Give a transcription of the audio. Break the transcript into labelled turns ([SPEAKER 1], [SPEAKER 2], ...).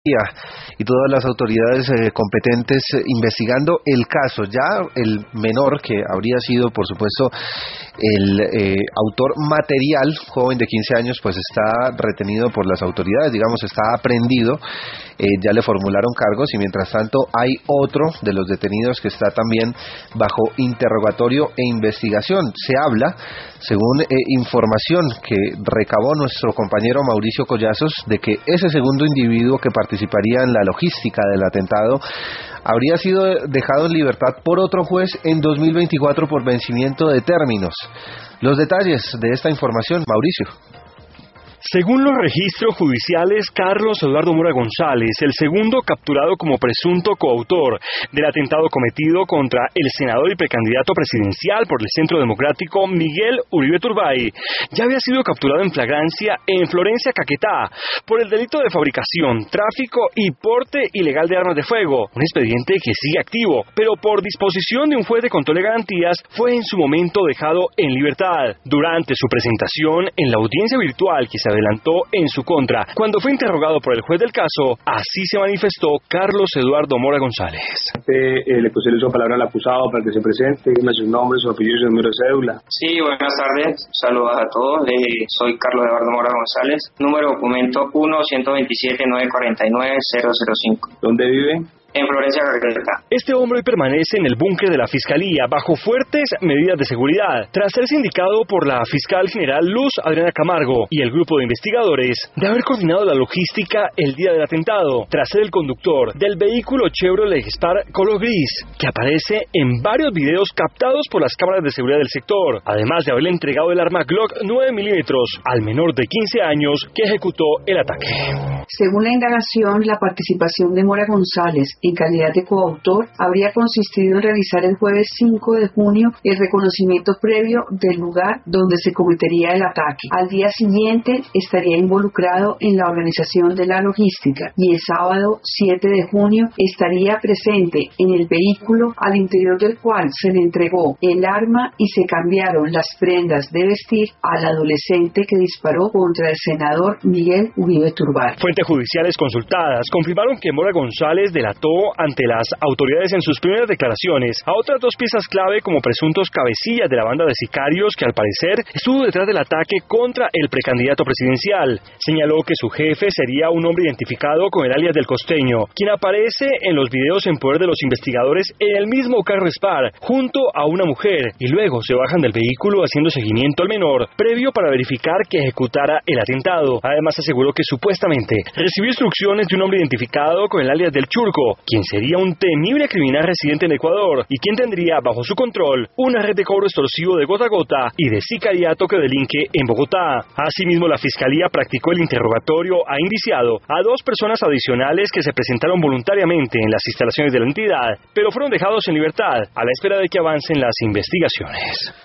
[SPEAKER 1] y todas las autoridades competentes investigando el caso. Ya el menor, que habría sido, por supuesto, el autor material, joven de 15 años, pues está retenido por las autoridades, digamos, está aprehendido. Ya le formularon cargos y mientras tanto hay otro de los detenidos que está también bajo interrogatorio e investigación. Se habla, según información que recabó nuestro compañero Mauricio Collazos, de que ese segundo individuo que participaría en la logística del atentado habría sido dejado en libertad por otro juez en 2024 por vencimiento de términos. Los detalles de esta información, Mauricio.
[SPEAKER 2] Según los registros judiciales, Carlos Eduardo Mora González, el segundo capturado como presunto coautor del atentado cometido contra el senador y precandidato presidencial por el Centro Democrático Miguel Uribe Turbay, ya había sido capturado en flagrancia en Florencia, Caquetá, por el delito de fabricación, tráfico y porte ilegal de armas de fuego, un expediente que sigue activo, pero por disposición de un juez de control de garantías fue en su momento dejado en libertad. Durante su presentación en la audiencia virtual que se adelantó en su contra, cuando fue interrogado por el juez del caso, así se manifestó Carlos Eduardo Mora González.
[SPEAKER 3] Le puse el uso de palabra al acusado para que se presente, dime su nombre, su apellido y su número de cédula.
[SPEAKER 4] Sí, buenas tardes, saludos a todos, soy Carlos Eduardo Mora González, número de documento 1-127-949-005.
[SPEAKER 3] ¿Dónde vive?
[SPEAKER 4] En Florencia, Caquetá.
[SPEAKER 2] Este hombre hoy permanece en el búnker de la Fiscalía bajo fuertes medidas de seguridad, tras ser sindicado por la fiscal general Luz Adriana Camargo y el grupo de investigadores de haber coordinado la logística el día del atentado, tras ser el conductor del vehículo Chevrolet Spark color gris, que aparece en varios videos captados por las cámaras de seguridad del sector, además de haberle entregado el arma Glock 9 milímetros al menor de 15 años que ejecutó el ataque.
[SPEAKER 5] Según la indagación, la participación de Mora González en calidad de coautor habría consistido en realizar el jueves 5 de junio el reconocimiento previo del lugar donde se cometería el ataque. Al día siguiente estaría involucrado en la organización de la logística y el sábado 7 de junio estaría presente en el vehículo al interior del cual se le entregó el arma y se cambiaron las prendas de vestir al adolescente que disparó contra el senador Miguel Uribe Turbay.
[SPEAKER 2] Fuentes judiciales consultadas confirmaron que Mora González delató ante las autoridades en sus primeras declaraciones a otras dos piezas clave como presuntos cabecillas de la banda de sicarios que al parecer estuvo detrás del ataque contra el precandidato presidencial. Señaló que su jefe sería un hombre identificado con el alias del Costeño, quien aparece en los videos en poder de los investigadores en el mismo carro Spark junto a una mujer y luego se bajan del vehículo haciendo seguimiento al menor previo para verificar que ejecutara el atentado. Además aseguró que supuestamente recibió instrucciones de un hombre identificado con el alias del Churco, quien sería un temible criminal residente en Ecuador y quien tendría bajo su control una red de cobro extorsivo de gota a gota y de sicariato que delinque en Bogotá. Asimismo, la Fiscalía practicó el interrogatorio a indiciado a dos personas adicionales que se presentaron voluntariamente en las instalaciones de la entidad, pero fueron dejados en libertad a la espera de que avancen las investigaciones.